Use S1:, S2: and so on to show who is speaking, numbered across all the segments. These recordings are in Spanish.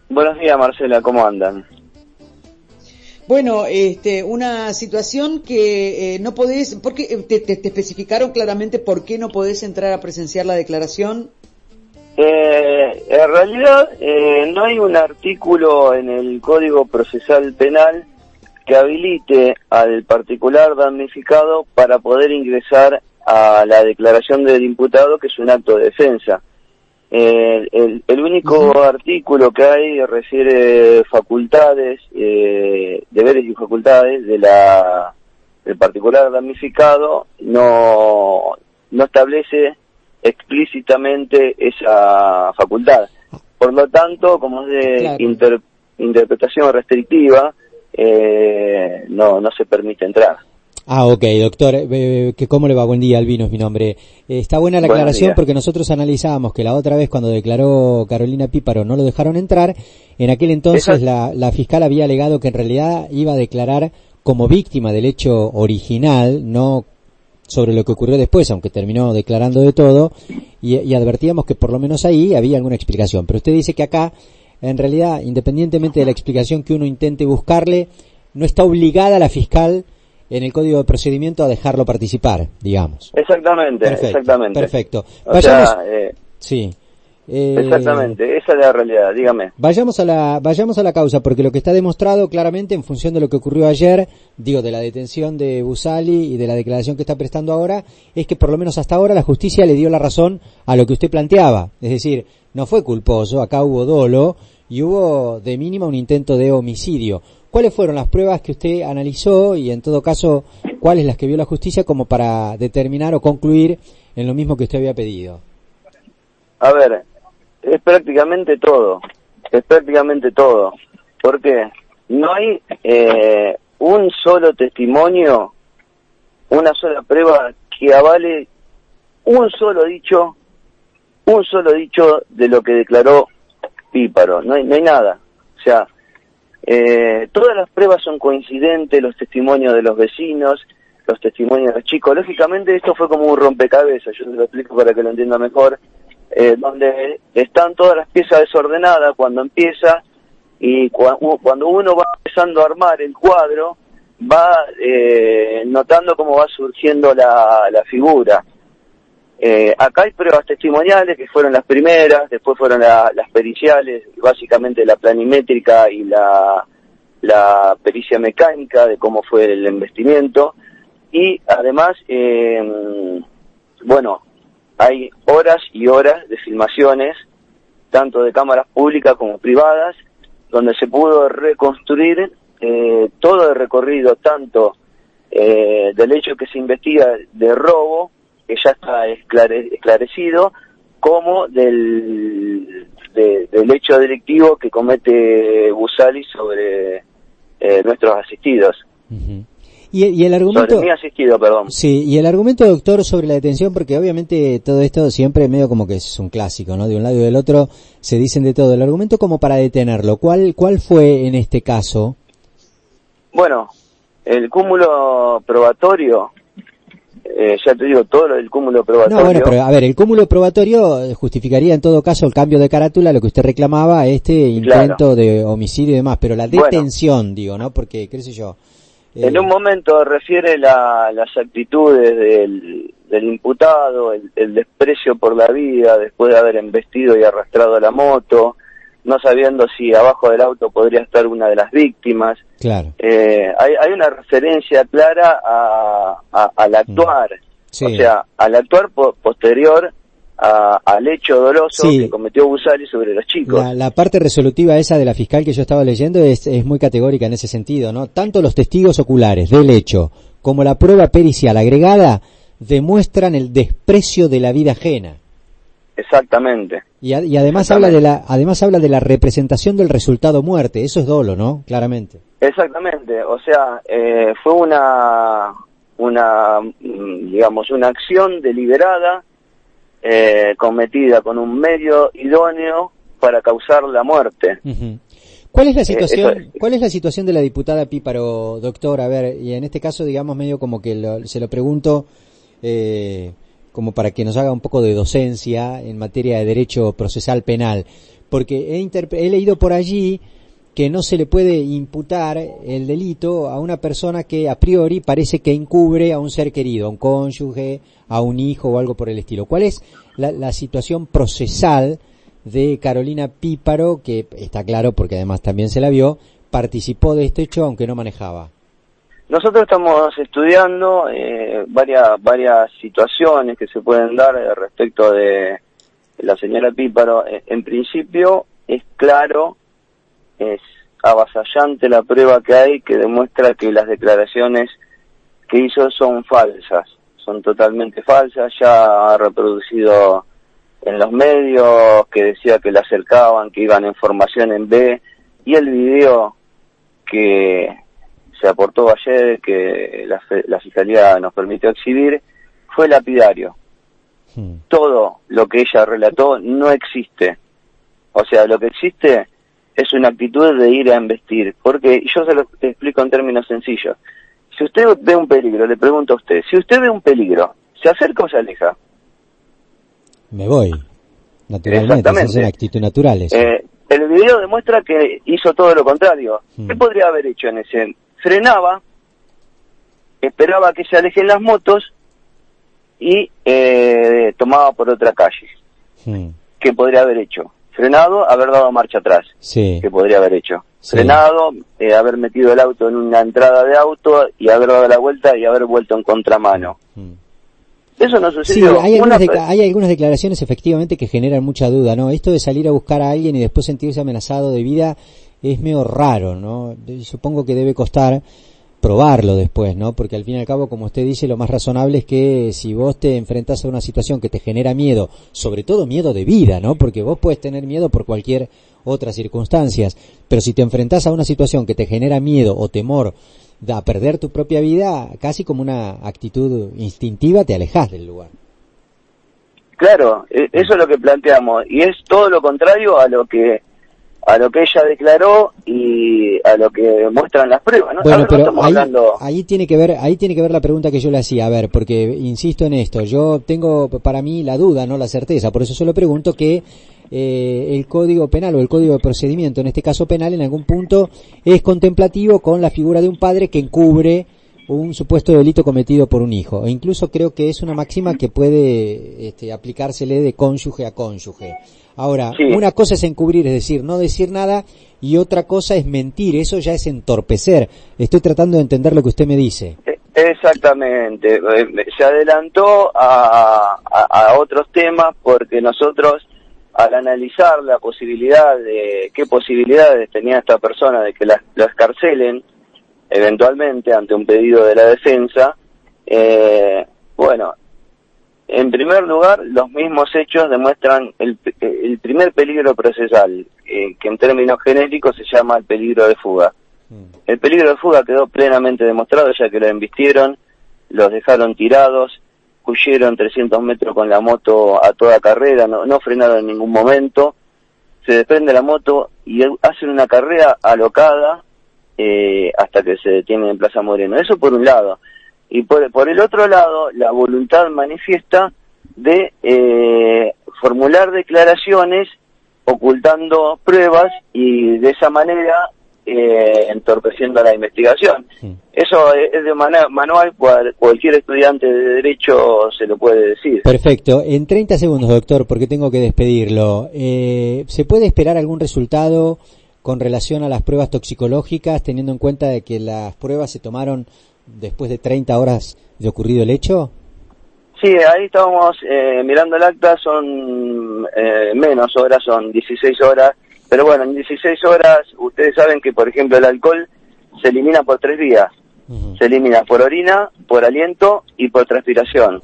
S1: Buenos días, Marcela, ¿cómo andan?
S2: Bueno, una situación que no podés, porque te especificaron claramente por qué no podés entrar a presenciar la declaración.
S1: En realidad no hay un artículo en el Código Procesal Penal que habilite al particular damnificado para poder ingresar a la declaración del imputado, que es un acto de defensa. El único artículo que hay refiere facultades, deberes y facultades del particular damnificado, no establece explícitamente esa facultad. Por lo tanto, como es de interpretación restrictiva, no se permite entrar.
S3: Ok, doctor, ¿cómo le va? Buen día, Albino es mi nombre. Está buena la aclaración porque nosotros analizábamos que la otra vez cuando declaró Carolina Píparo no lo dejaron entrar. En aquel entonces la fiscal había alegado que en realidad iba a declarar como víctima del hecho original, no sobre lo que ocurrió después, aunque terminó declarando de todo, y advertíamos que por lo menos ahí había alguna explicación. Pero usted dice que acá, en realidad, independientemente de la explicación que uno intente buscarle, no está obligada la fiscal en el Código de Procedimiento a dejarlo participar, digamos.
S1: Exactamente.
S3: Perfecto.
S1: Vayamos,
S3: sí.
S1: Exactamente, esa es la realidad, dígame.
S3: Vayamos a la causa, porque lo que está demostrado claramente en función de lo que ocurrió ayer, de la detención de Busali y de la declaración que está prestando ahora, es que por lo menos hasta ahora la justicia le dio la razón a lo que usted planteaba. Es decir, no fue culposo, acá hubo dolo y hubo de mínima un intento de homicidio. ¿Cuáles fueron las pruebas que usted analizó y en todo caso cuáles las que vio la justicia como para determinar o concluir en lo mismo que usted había pedido?
S1: A ver, es prácticamente todo, porque no hay un solo testimonio, una sola prueba que avale un solo dicho de lo que declaró Píparo, no hay nada, o sea, todas las pruebas son coincidentes, los testimonios de los vecinos, los testimonios de los chicos. Lógicamente esto fue como un rompecabezas, yo se lo explico para que lo entienda mejor, donde están todas las piezas desordenadas cuando empieza, y cuando uno va empezando a armar el cuadro, va notando cómo va surgiendo la figura. Acá hay pruebas testimoniales que fueron las primeras, después fueron las periciales, básicamente la planimétrica y la pericia mecánica de cómo fue el embestimiento, y además, hay horas y horas de filmaciones, tanto de cámaras públicas como privadas, donde se pudo reconstruir todo el recorrido, tanto del hecho que se investiga de robo, que ya está esclarecido, como del hecho delictivo que comete Busali sobre nuestros asistidos.
S3: Uh-huh. Y el argumento...
S1: Sobre mi asistido, perdón.
S3: Sí, y el argumento, doctor, sobre la detención, porque obviamente todo esto siempre medio como que es un clásico, ¿no? De un lado y del otro se dicen de todo. El argumento como para detenerlo, ¿cuál fue en este caso?
S1: Bueno, el cúmulo probatorio... ya te digo, todo lo del cúmulo probatorio...
S3: No, bueno, pero a ver, el cúmulo probatorio justificaría en todo caso el cambio de carátula, lo que usted reclamaba, intento de homicidio y demás, pero la detención, ¿no? Porque, qué sé yo...
S1: En un momento refiere las actitudes del imputado, el desprecio por la vida después de haber embestido y arrastrado la moto, no sabiendo si abajo del auto podría estar una de las víctimas.
S3: Claro.
S1: Hay una referencia clara al actuar,
S3: sí.
S1: O sea, al actuar posterior al hecho doloso que cometió Busali sobre los chicos.
S3: La parte resolutiva esa de la fiscal que yo estaba leyendo es muy categórica en ese sentido, ¿no? Tanto los testigos oculares del hecho como la prueba pericial agregada demuestran el desprecio de la vida ajena.
S1: Exactamente.
S3: Y además habla de la representación del resultado muerte, eso es dolo, ¿no? Claramente.
S1: Exactamente, o sea, fue una acción deliberada, cometida con un medio idóneo para causar la muerte.
S3: Uh-huh. ¿Cuál es la situación? ¿Cuál es la situación de la diputada Píparo, doctor? A ver, y en este caso, digamos, medio como que se lo pregunto, como para que nos haga un poco de docencia en materia de derecho procesal penal. porque he leído por allí que no se le puede imputar el delito a una persona que a priori parece que encubre a un ser querido, a un cónyuge, a un hijo o algo por el estilo. ¿Cuál es la situación procesal de Carolina Píparo, que está claro porque además también se la vio, participó de este hecho aunque no manejaba?
S1: Nosotros estamos estudiando varias situaciones que se pueden dar respecto de la señora Píparo. En principio es claro, es avasallante la prueba que hay que demuestra que las declaraciones que hizo son falsas, son totalmente falsas. Ya ha reproducido en los medios que decía que la acercaban, que iban en formación en B, y el video que se aportó ayer, que la Fiscalía nos permitió exhibir, fue lapidario. Todo lo que ella relató no existe. O sea, lo que existe es una actitud de ir a embestir. Porque yo se lo explico en términos sencillos. Si usted ve un peligro, le pregunto a usted, si usted ve un peligro, ¿se acerca o se aleja?
S3: Me voy. Naturalmente, esa es una actitud natural. Eso.
S1: El video demuestra que hizo todo lo contrario. ¿Qué podría haber hecho en ese? Frenaba, esperaba que se alejen las motos y tomaba por otra calle. ¿Qué podría haber hecho? Frenado, haber dado marcha atrás.
S3: Sí.
S1: ¿Qué podría haber hecho?
S3: Sí.
S1: Frenado, haber metido el auto en una entrada de auto y haber dado la vuelta y haber vuelto en contramano. Eso no sucedió.
S3: Sí, hay algunas declaraciones efectivamente que generan mucha duda, ¿no? Esto de salir a buscar a alguien y después sentirse amenazado de vida es medio raro, ¿no? Supongo que debe costar probarlo después, ¿no? Porque al fin y al cabo, como usted dice, lo más razonable es que si vos te enfrentás a una situación que te genera miedo, sobre todo miedo de vida, ¿no? Porque vos puedes tener miedo por cualquier otras circunstancias, pero si te enfrentás a una situación que te genera miedo o temor a perder tu propia vida, casi como una actitud instintiva, te alejás del lugar.
S1: Claro, eso es lo que planteamos, y es todo lo contrario a lo que ella declaró y a lo que muestran las pruebas, ¿no?
S3: Bueno, pero ahí tiene que ver la pregunta que yo le hacía, a ver, porque insisto en esto, yo tengo para mí la duda, no la certeza, por eso solo pregunto que el Código Penal o el Código de Procedimiento, en este caso penal, en algún punto es contemplativo con la figura de un padre que encubre un supuesto delito cometido por un hijo, e incluso creo que es una máxima que puede aplicársele de cónyuge a cónyuge. Ahora, sí. Una cosa es encubrir, es decir, no decir nada, y otra cosa es mentir, eso ya es entorpecer. Estoy tratando de entender lo que usted me dice.
S1: Exactamente, se adelantó a otros temas porque nosotros, al analizar la posibilidad de qué posibilidades tenía esta persona de que la escarcelen eventualmente ante un pedido de la defensa, bueno, en primer lugar, los mismos hechos demuestran el primer peligro procesal, que en términos genéricos se llama el peligro de fuga. El peligro de fuga quedó plenamente demostrado, ya que lo embistieron, los dejaron tirados, huyeron 300 metros con la moto a toda carrera, no frenaron en ningún momento, se desprende la moto y hacen una carrera alocada hasta que se detienen en Plaza Moreno. Eso por un lado. Y por el otro lado, la voluntad manifiesta de formular declaraciones ocultando pruebas y de esa manera entorpeciendo la investigación. Eso es de manual, cualquier estudiante de Derecho se lo puede decir.
S3: Perfecto. En 30 segundos, doctor, porque tengo que despedirlo. ¿Se puede esperar algún resultado con relación a las pruebas toxicológicas, teniendo en cuenta de que las pruebas se tomaron después de 30 horas de ocurrido el hecho?
S1: Sí, ahí estábamos mirando el acta, son menos horas, son 16 horas, pero bueno, en 16 horas ustedes saben que, por ejemplo, el alcohol se elimina por 3 vías. Se elimina por orina, por aliento y por transpiración.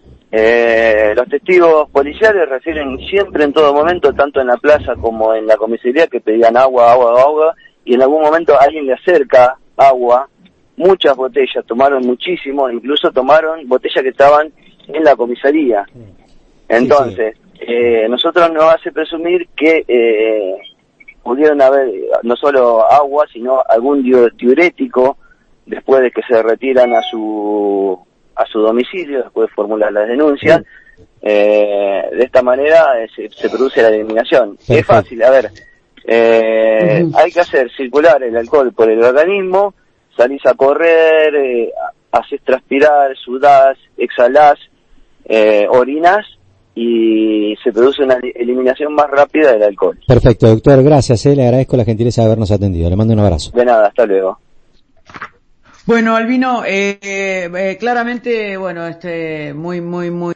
S1: Los testigos policiales refieren siempre, en todo momento, tanto en la plaza como en la comisaría, que pedían agua, y en algún momento alguien le acerca agua, muchas botellas, tomaron muchísimo, incluso tomaron botellas que estaban en la comisaría. Entonces, nosotros nos hace presumir que pudieron haber no solo agua, sino algún diurético después de que se retiran a su domicilio, después de formular las denuncias, de esta manera se produce la eliminación.
S3: Perfecto.
S1: Es fácil, a ver, hay que hacer circular el alcohol por el organismo, salís a correr, haces transpirar, sudás, exhalás, orinás, y se produce una eliminación más rápida del alcohol.
S3: Perfecto, doctor, gracias, le agradezco la gentileza de habernos atendido, le mando un abrazo.
S1: De nada, hasta luego.
S2: Bueno, Albino, claramente, bueno, muy